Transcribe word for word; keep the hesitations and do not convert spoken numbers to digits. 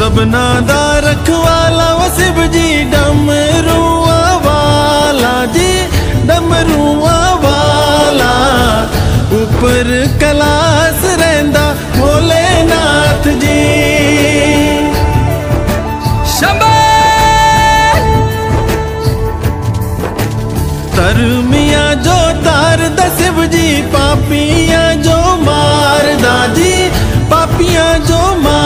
सबना दा रखवाला व शिव जी डमरुआ वाला जी डमरुआ वाला। ऊपर कैलाश रहिंदा भोलेनाथ जी। धर्मिया जो तार दा शिव जी पापियां जो मार दा जी पापियां जो मार